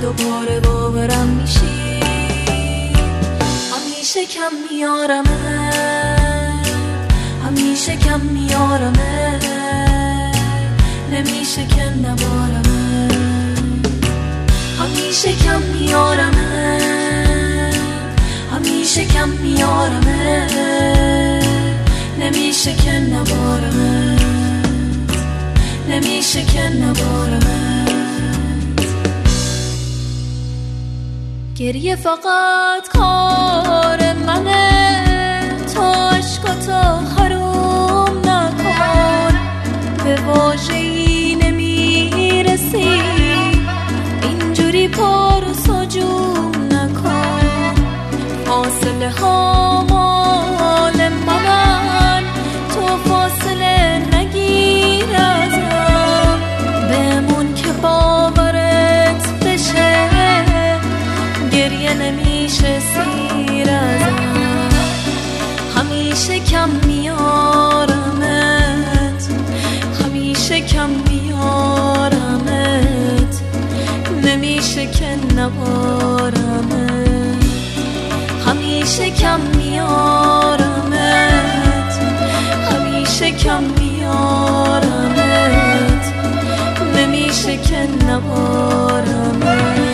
دوباره باورم میشی. همیشه کم میارمت، همیشه کم میارمت، نمیشه که نبارمت. همیشه کم میارمت، همیشه کم میارمت، نمیشه که نبارمت، نمیشه که نبارمت. گریه فقط کار منه، تو عشقاتو حروم نکن، به واژه‌ای نمیرسی، اینجوری پر و سجوم نکن. فاصله ها مال من، تو فاصله نگیر ازم، بمون که باورت بشه، گریه نمیشه سیر ازم. همیشه کم میارمت، همیشه کم میارمت، نمیشه که نبارمت. همیشه کم میارمت، همیشه کم میارمت، نمیشه که نبارمت.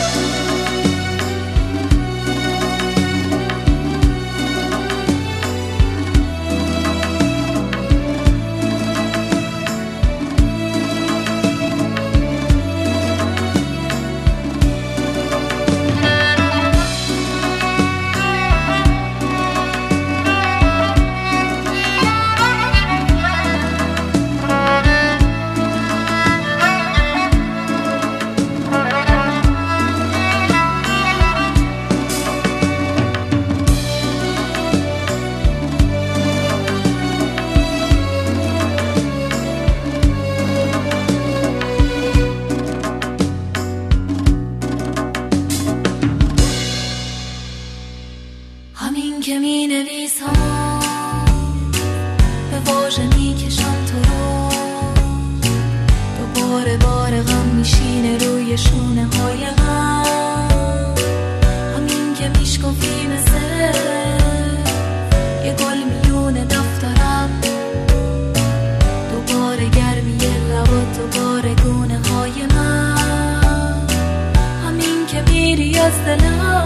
همین که می نویسم به واژه می کشم تو رو، دوباره بار غم میشینه روی شونه های غم. همین که میشکفی مثل یه گل میون دفترم، دوباره گرمی لبات، دوباره گونه های من. همین که میری از دلم،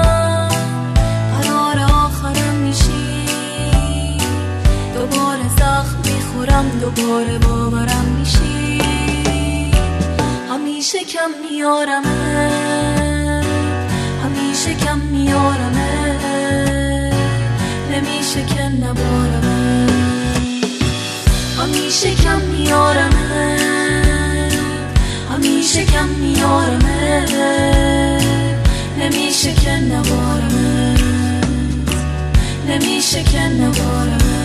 دوباره زخم میخورم، دوباره باورم میشی. همیشه کم میارمت، همیشه کم میارمت، نمیشه که نبارمت. همیشه کم میارمت، همیشه کم میارمت، نمیشه که نبارمت، نمیشه که نبارمت.